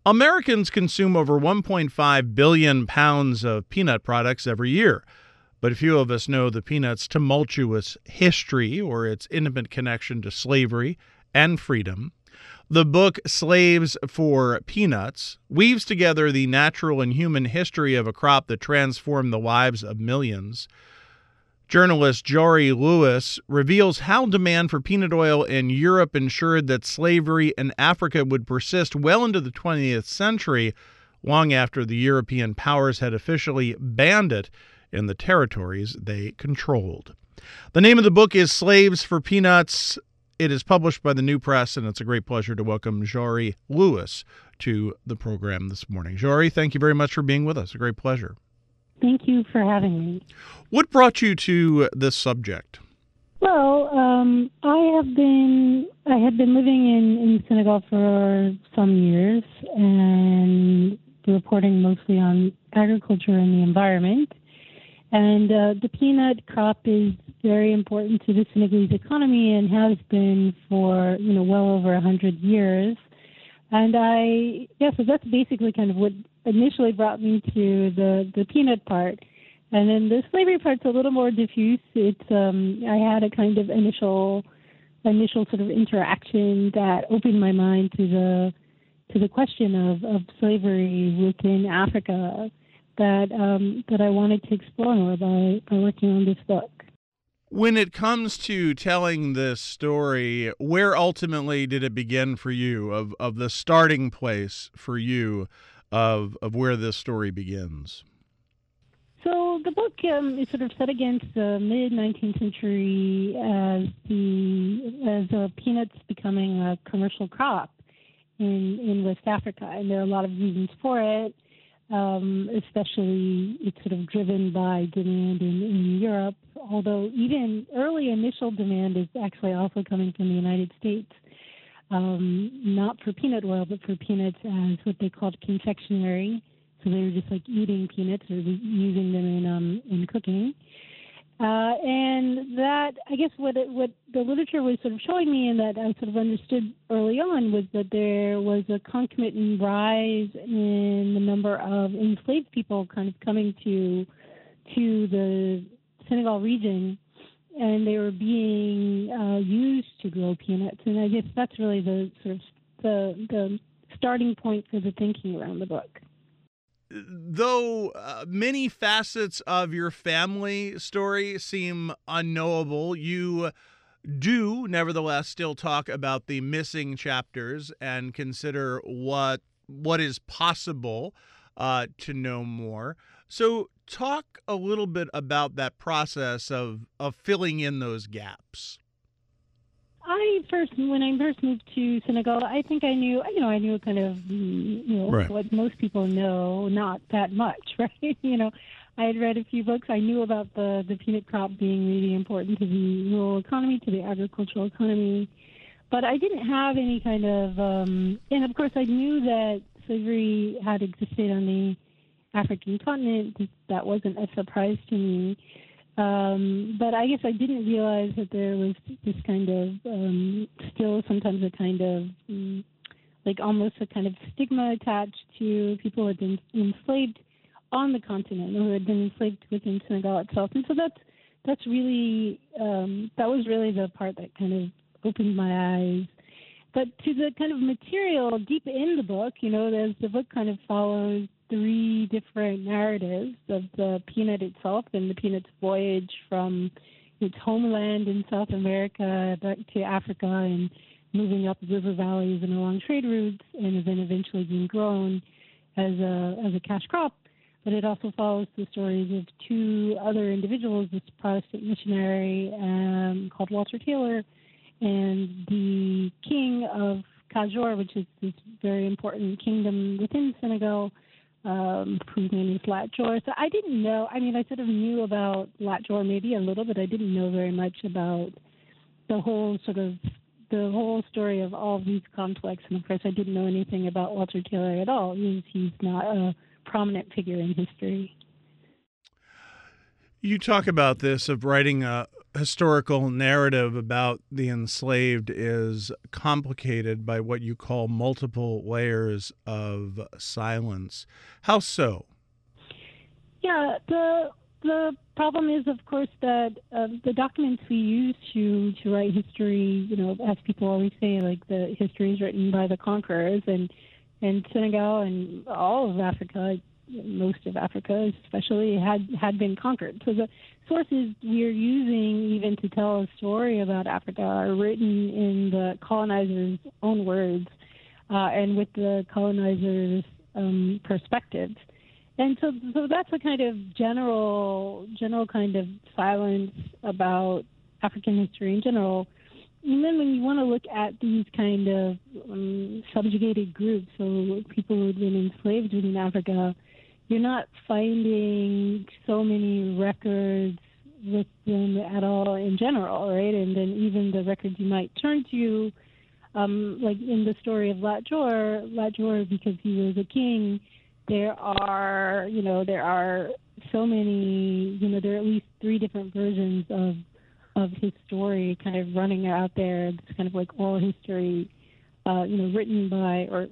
Americans consume over 1.5 billion pounds of peanut products every year, but few of us know the peanut's tumultuous history or its intimate connection to slavery and freedom. The book Slaves for Peanuts weaves together the natural and human history of a crop that transformed the lives of millions. Journalist Jory Lewis reveals how demand for peanut oil in Europe ensured that slavery in Africa would persist well into the 20th century, long after the European powers had officially banned it in the territories they controlled. The name of the book is Slaves for Peanuts. It is published by the New Press, and it's a great pleasure to welcome Jory Lewis to the program this morning. Jory, thank you very much for being with us. A great pleasure. Thank you for having me. What brought you to this subject? Well, I had been living in Senegal for some years and reporting mostly on agriculture and the environment. And the peanut crop is very important to the Senegalese economy and has been for well over 100 years. And so that's basically kind of what initially brought me to the peanut part. And then the slavery part's a little more diffuse. It's I had a kind of initial sort of interaction that opened my mind to the question of slavery within Africa that I wanted to explore more by working on this book. When it comes to telling this story, where ultimately did it begin for you, of the starting place for you of where this story begins? So the book is sort of set against the mid-19th century as peanuts becoming a commercial crop in West Africa, and there are a lot of reasons for it. Especially it's sort of driven by demand in Europe, although even early initial demand is actually also coming from the United States, not for peanut oil, but for peanuts as what they called confectionery. So they were just like eating peanuts or using them in cooking. And that, I guess what the literature was sort of showing me and that I sort of understood early on was that there was a concomitant rise in the number of enslaved people kind of coming to the Senegal region, and they were being used to grow peanuts. And I guess that's really the sort of the starting point for the thinking around the book. Though many facets of your family story seem unknowable, you do nevertheless still talk about the missing chapters and consider what is possible to know more. So talk a little bit about that process of filling in those gaps. When I first moved to Senegal, I think I knew kind of, Right. what most people know, not that much, right? I had read a few books. I knew about the peanut crop being really important to the rural economy, to the agricultural economy, but I didn't have any kind of, and of course I knew that slavery had existed on the African continent. That wasn't a surprise to me. But I guess I didn't realize that there was this kind of, still sometimes a kind of, like almost a kind of stigma attached to people who had been enslaved on the continent or who had been enslaved within Senegal itself. And so that's really, that was really the part that kind of opened my eyes. But to the kind of material deep in the book, as the book kind of follows 3 different narratives of the peanut itself and the peanut's voyage from its homeland in South America back to Africa and moving up river valleys and along trade routes and then eventually being grown as a cash crop. But it also follows the stories of 2 other individuals, this Protestant missionary called Walter Taylor and the king of Kajor, which is this very important kingdom within Senegal, whose name is Lat Jor. So I didn't know, I sort of knew about Lat Jor maybe a little, but I didn't know very much about the whole story of all of these conflicts. And of course, I didn't know anything about Walter Taylor at all. He's not a prominent figure in history. You talk about this, of writing historical narrative about the enslaved is complicated by what you call multiple layers of silence. How so? Yeah, the problem is, of course, that the documents we use to write history, as people always say, like the history is written by the conquerors, and Senegal and all of Africa, most of Africa especially, had been conquered. So the sources we're using even to tell a story about Africa are written in the colonizers' own words and with the colonizers' perspectives. And so that's a kind of general kind of silence about African history in general. And then when you want to look at these kind of subjugated groups, so people who have been enslaved within Africa, you're not finding so many records with them at all in general, right? And then even the records you might turn to, like in the story of Lat Jor, because he was a king, there are so many, there are at least 3 different versions of his story kind of running out there. It's kind of like oral history, written by or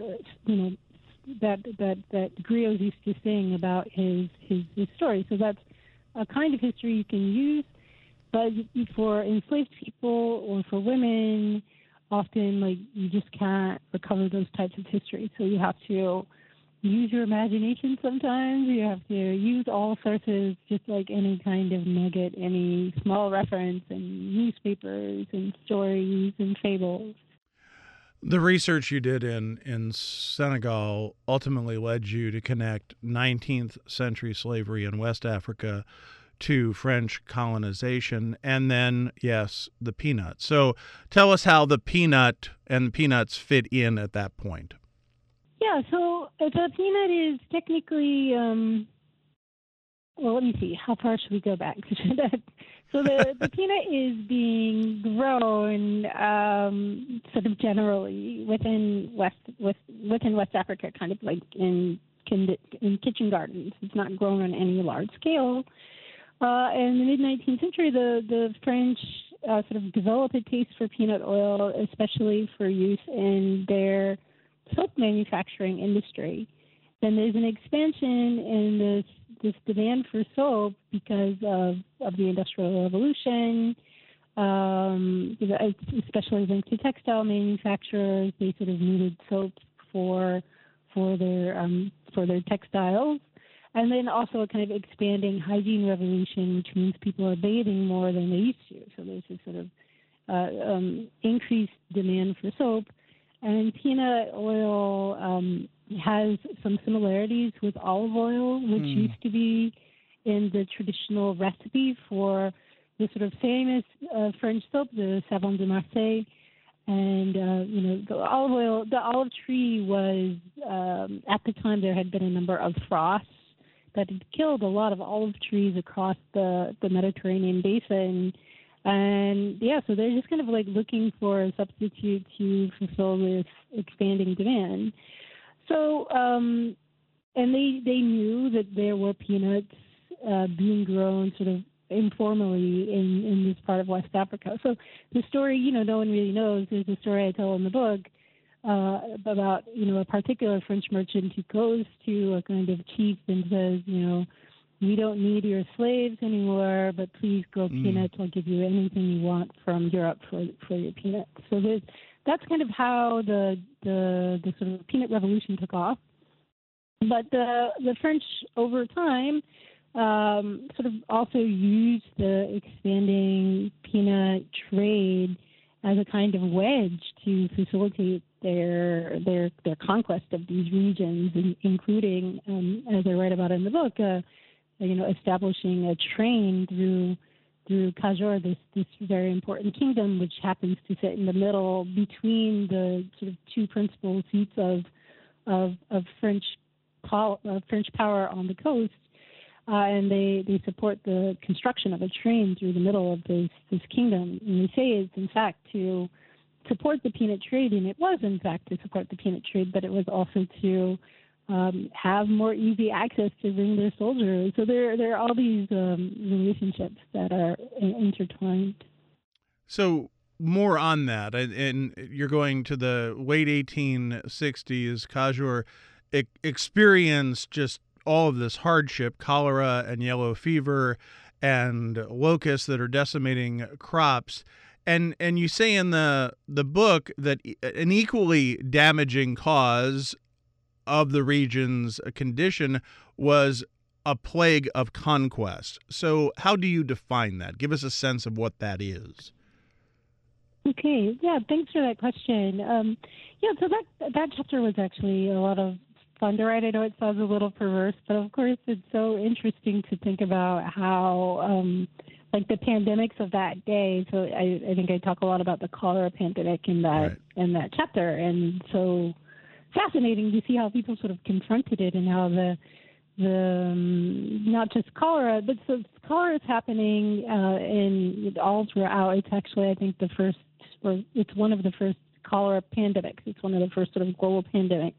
that griots used to sing about his story. So that's a kind of history you can use, but for enslaved people or for women, often like you just can't recover those types of history. So you have to use your imagination sometimes. You have to use all sources, just like any kind of nugget, any small reference, and newspapers and stories and fables. The research you did in Senegal ultimately led you to connect 19th century slavery in West Africa to French colonization, and then, yes, the peanut. So tell us how the peanut and the peanuts fit in at that point. Yeah, so the peanut is technically, well, let me see, how far should we go back? So the peanut is being grown sort of generally within West Africa, kind of like in kitchen gardens. It's not grown on any large scale. In the mid-19th century, the French sort of developed a taste for peanut oil, especially for use in their soap manufacturing industry. Then there's an expansion in this demand for soap because of the Industrial Revolution, especially linked to textile manufacturers. They sort of needed soap for their textiles. And then also a kind of expanding hygiene revolution, which means people are bathing more than they used to. So there's this sort of increased demand for soap. And peanut oil has some similarities with olive oil, which used to be in the traditional recipe for the sort of famous French soap, the Savon de Marseille. And, the olive tree was, at the time there had been a number of frosts that had killed a lot of olive trees across the Mediterranean basin. And yeah, so they're just kind of like looking for a substitute to fulfill this expanding demand. So, and they knew that there were peanuts being grown sort of informally in this part of West Africa. So the story, no one really knows. There's a story I tell in the book about, a particular French merchant who goes to a kind of chief and says, we don't need your slaves anymore, but please grow peanuts. I'll give you anything you want from Europe for your peanuts. So that's kind of how the sort of peanut revolution took off. But the French, over time, sort of also used the expanding peanut trade as a kind of wedge to facilitate their conquest of these regions, including, as I write about in the book, establishing a train through Kajor, this very important kingdom, which happens to sit in the middle between the sort of 2 principal seats of French power on the coast, and they support the construction of a train through the middle of this kingdom. And they say it's in fact to support the peanut trade, and it was in fact to support the peanut trade, but it was also to have more easy access to bring their soldiers. So there are all these relationships that are intertwined. So more on that, and you're going to the late 1860s. Khajiur experienced just all of this hardship, cholera and yellow fever, and locusts that are decimating crops. And you say in the book that an equally damaging cause of the region's condition was a plague of conquest. So how do you define that? Give us a sense of what that is. Okay, yeah, thanks for that question. So that chapter was actually a lot of fun to write. I know it sounds a little perverse, but of course it's so interesting to think about how, like the pandemics of that day. So I think I talk a lot about the cholera pandemic in that chapter, and so fascinating to see how people sort of confronted it and how the not just cholera, but so cholera is happening in all throughout. It's actually, I think, it's one of the first cholera pandemics. It's one of the first sort of global pandemics.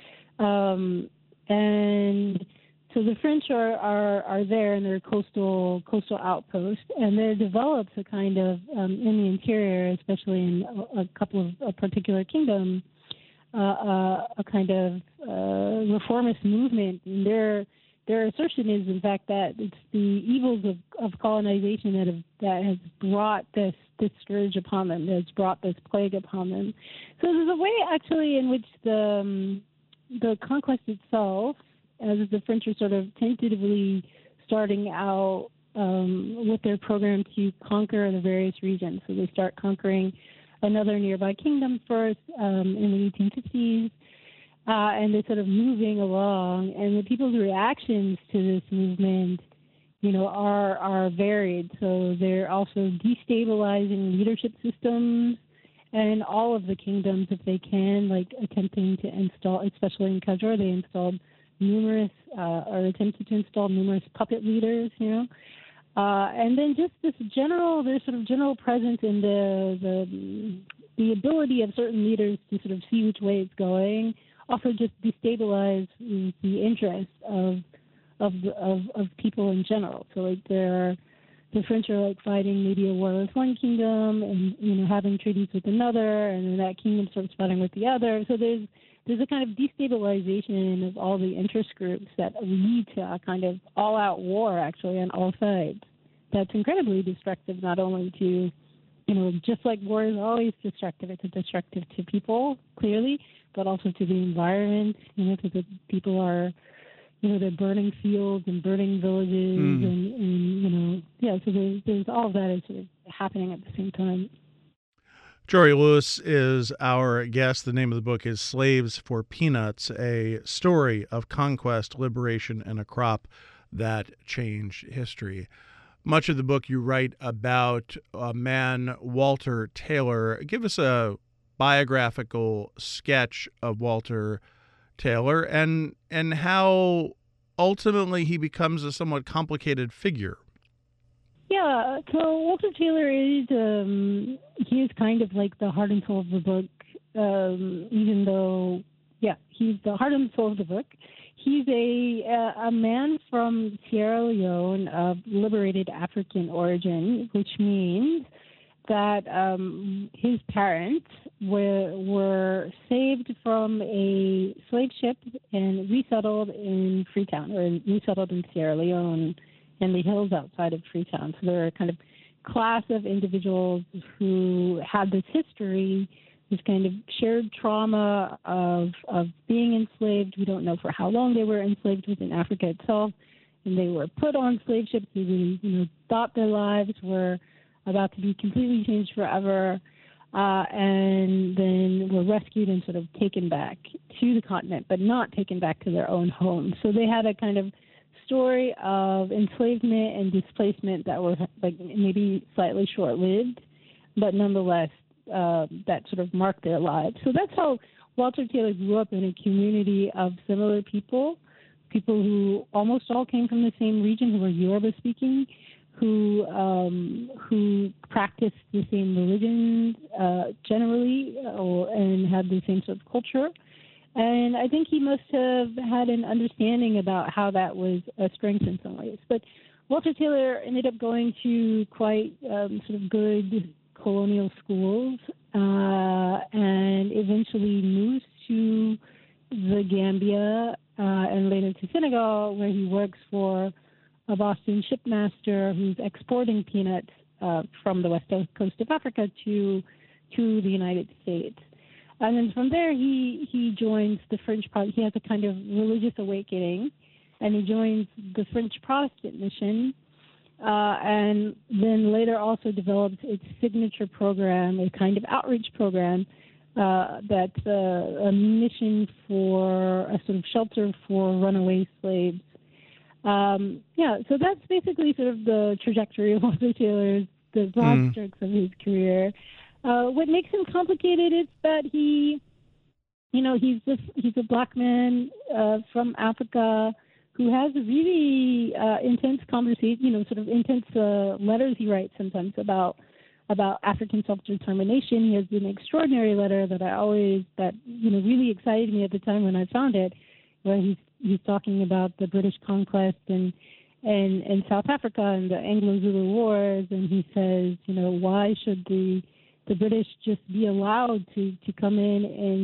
And so the French are there in their coastal outpost, and there develops a kind of in the interior, especially in a couple of particular kingdoms, a kind of reformist movement. And their assertion is, in fact, that it's the evils of colonization that has brought this scourge upon them, that has brought this plague upon them. So there's a way, actually, in which the conquest itself, as the French are sort of tentatively starting out with their program to conquer the various regions. So they start conquering another nearby kingdom first in the 1850s, and they're sort of moving along. And the people's reactions to this movement, are varied. So they're also destabilizing leadership systems and all of the kingdoms if they can, like attempting to install, especially in Khajiur, they installed numerous, or attempted to install numerous puppet leaders, and then just there's sort of general presence in the ability of certain leaders to sort of see which way it's going, also just destabilize the interest of people in general. So like the French are like fighting maybe a war with one kingdom and having treaties with another, and then that kingdom starts fighting with the other. So there's a kind of destabilization of all the interest groups that lead to a kind of all-out war, actually, on all sides. That's incredibly destructive, not only to, just like war is always destructive, it's destructive to people, clearly, but also to the environment, because the people are, they're burning fields and burning villages, so there's all of that is sort of happening at the same time. Jory Lewis is our guest. The name of the book is Slaves for Peanuts, a story of conquest, liberation, and a crop that changed history. Much of the book you write about a man, Walter Taylor. Give us a biographical sketch of Walter Taylor and how ultimately he becomes a somewhat complicated figure. Yeah, so Walter Taylor is he is kind of like the heart and soul of the book, even though, he's the heart and soul of the book. He's a man from Sierra Leone of liberated African origin, which means that his parents were saved from a slave ship and resettled in Freetown, or resettled in Sierra Leone in the hills outside of Freetown. So they're a kind of class of individuals who had this history, this kind of shared trauma of being enslaved. We don't know for how long they were enslaved within Africa itself, and they were put on slave ships. They thought their lives were about to be completely changed forever, and then were rescued and sort of taken back to the continent, but not taken back to their own home. So they had a kind of story of enslavement and displacement that were like maybe slightly short-lived, but nonetheless that sort of marked their lives. So that's how Walter Taylor grew up, in a community of similar people who almost all came from the same region, who were Yoruba-speaking, who practiced the same religion generally, and had the same sort of culture. And I think he must have had an understanding about how that was a strength in some ways. But Walter Taylor ended up going to quite sort of good colonial schools and eventually moves to the Gambia and later to Senegal, where he works for a Boston shipmaster who's exporting peanuts from the west coast of Africa to the United States. And then from there, he joins the French. He has a kind of religious awakening, and he joins the French Protestant mission, and then later also develops its signature program, a kind of outreach program that's a mission for a sort of shelter for runaway slaves. So that's basically sort of the trajectory of Walter Taylor's, the broad strokes of his career. What makes him complicated is that he's a black man from Africa who has really intense conversation, sort of intense letters he writes sometimes about African self-determination. He has an extraordinary letter that really excited me at the time when I found it, where he's talking about the British conquest and South Africa and the Anglo-Zulu Wars, and he says, why should the British just be allowed to come in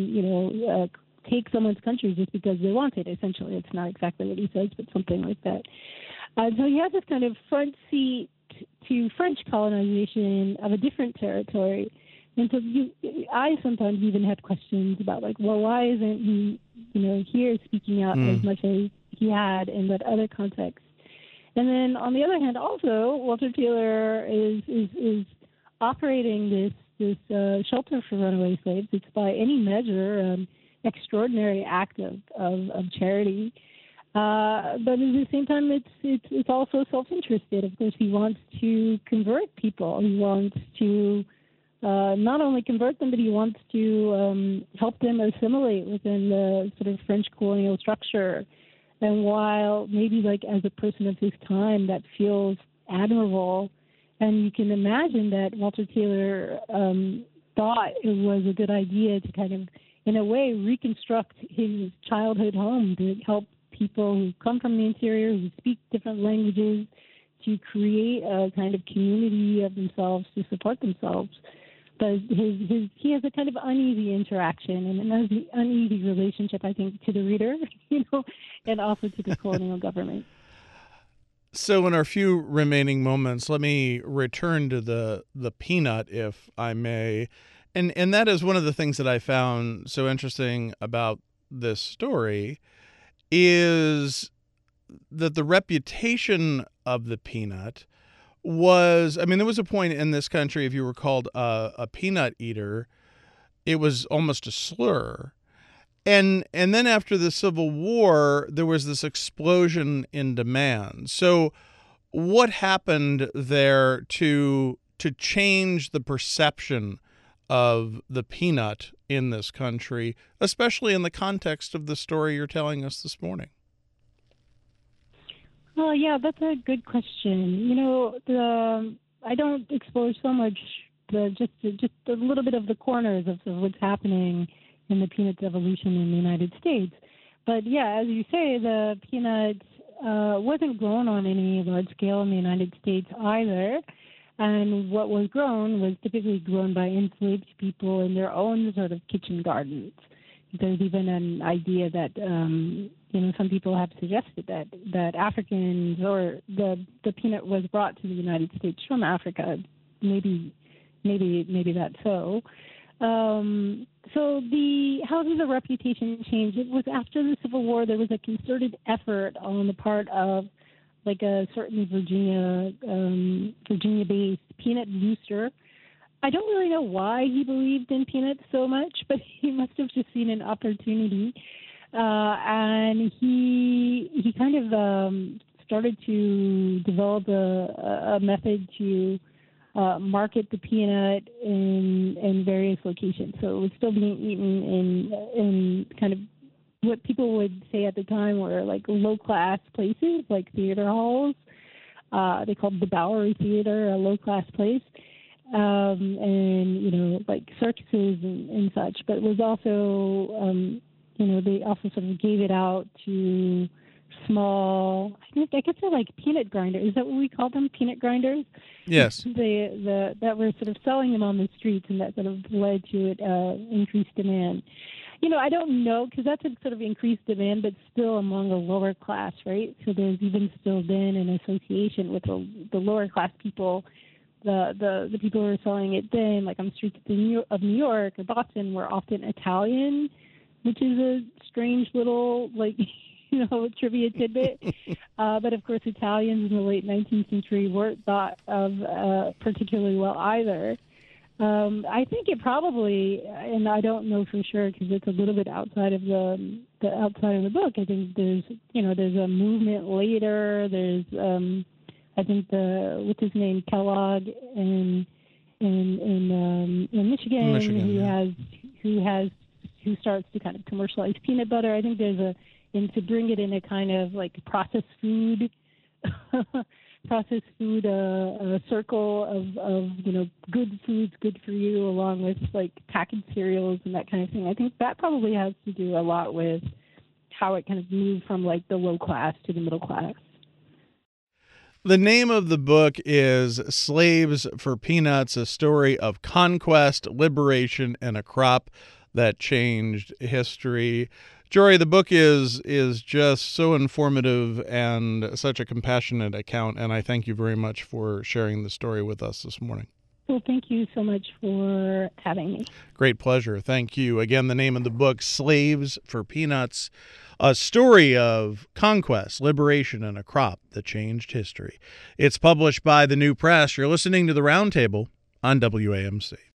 and take someone's country just because they want it? Essentially, it's not exactly what he says, but something like that. So he has this kind of front seat to French colonization of a different territory. And so I sometimes even had questions about, why isn't he, here speaking out as much as he had in that other context? And then on the other hand, also, Walter Taylor is operating this shelter for runaway slaves. It's by any measure extraordinary act of charity. But at the same time, it's also self-interested. Of course, he wants to convert people. He wants to not only convert them, but he wants to help them assimilate within the sort of French colonial structure. And while maybe as a person of his time that feels admirable, and you can imagine that Walter Taylor thought it was a good idea to kind of, in a way, reconstruct his childhood home to help people who come from the interior, who speak different languages, to create a kind of community of themselves to support themselves. But he has a kind of uneasy interaction and an uneasy relationship, I think, to the reader, and also to the colonial government. So in our few remaining moments, let me return to the peanut, if I may. And that is one of the things that I found so interesting about this story, is that the reputation of the peanut was, there was a point in this country, if you were called a peanut eater, it was almost a slur. And then after the Civil War, there was this explosion in demand. So what happened there to change the perception of the peanut in this country, especially in the context of the story you're telling us this morning? Oh, yeah, that's a good question. I don't explore so much just a little bit of the corners of what's happening in the peanut's evolution in the United States. But yeah, as you say, the peanut wasn't grown on any large scale in the United States either. And what was grown was typically grown by enslaved people in their own sort of kitchen gardens. There's even an idea that some people have suggested that Africans or the peanut was brought to the United States from Africa. Maybe that's so. So how did the reputation change? It was after the Civil War. There was a concerted effort on the part of a certain Virginia-based peanut booster. I don't really know why he believed in peanuts so much, but he must have just seen an opportunity, and he kind of started to develop a method to market the peanut in various locations. So it was still being eaten in kind of what people would say at the time were low-class places, like theater halls. They called the Bowery Theater a low-class place. And circuses and such, but it was also they also sort of gave it out to small, I guess they're like peanut grinders. Is that what we call them? Peanut grinders? Yes. That were sort of selling them on the streets, and that sort of led to it increased demand. I don't know, because that's a sort of increased demand, but still among a lower class, right? So there's even still been an association with the lower class people. The people who are selling it then, like on the streets of New York or Boston, were often Italian, which is a strange little, trivia tidbit. But of course, Italians in the late 19th century weren't thought of particularly well either. I think it probably, and I don't know for sure because it's a little bit outside of the outside of the book. I think there's a movement later. There's I think what's his name, Kellogg in Michigan, who starts to kind of commercialize peanut butter. I think and to bring it in a kind of like processed food circle of good foods, good for you, along with like packaged cereals and that kind of thing. I think that probably has to do a lot with how it kind of moved from like the low class to the middle class. The name of the book is Slaves for Peanuts, a story of conquest, liberation, and a crop that changed history. Jory, the book is just so informative and such a compassionate account, and I thank you very much for sharing the story with us this morning. Well, thank you so much for having me. Great pleasure. Thank you. Again, the name of the book, Slaves for Peanuts, a story of conquest, liberation, and a crop that changed history. It's published by the New Press. You're listening to The Roundtable on WAMC.